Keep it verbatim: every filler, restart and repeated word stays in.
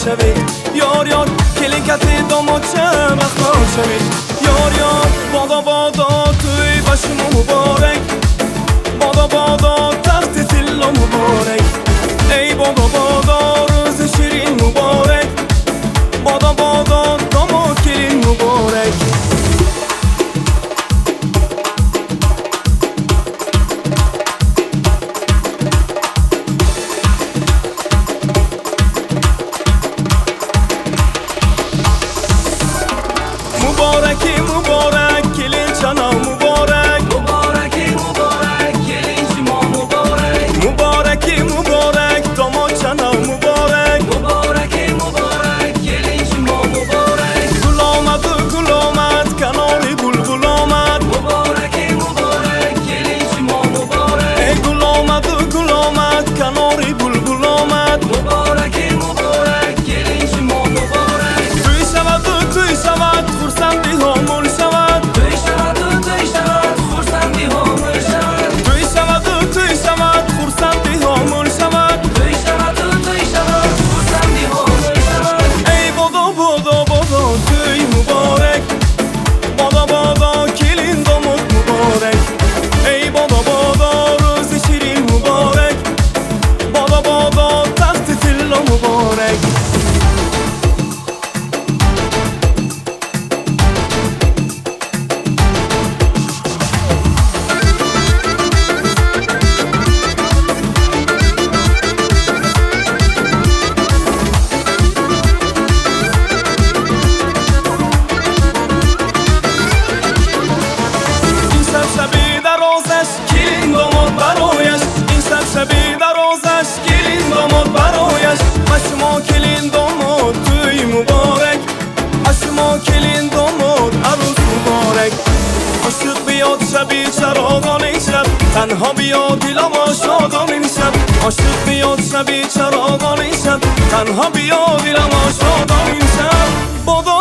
شوید یار یار کلیکت داماد چه بخنا شوید یار یار بادا بادا توی باشم مبارک بادا بادا تخت تلا مبارک ای بادا بادا روز شیرین مبارک بادا بادا داماد کلین مبارک مبارکی مبارک کلین چنا مبارک مبارکی مبارک کلین شما مبارک مبارکی مبارک داماد چنا مبارک مبارکی مبارک کلین شما مبارک گل آمد گل آمد کناری بلبل آمد مبارکی مبارک کلین شما مبارک ای گل آمد گل آمد کناری بلبل آمد مبارکی مبارک کلین شما مبارک توی شود توی شود خورسندی هامون شود توی شود و توی شود خورسندی هامون شود توی شود توی شود خورسندی هامون شود توی شود و توی شود خورسندی هامون شود ای بادا بادا بادا توی مبارک بادا بادا کلین داماد مبارک ای بادا بادا روز شیرین مبارک بادا بادا تخت تلا مبارک شبی در آزش کلین داماد برایش این شب شبی در آزش کلین داماد برایش اشما کلین داماد توی مبارک اشما کلین داماد عروس مبارک عاشق بیاد شبی چراغان این شب تنها بیاد دلم شادان این شب عاشق بیاد شبی چراغان این شب تنها بیاد دلم شادان این شب بادا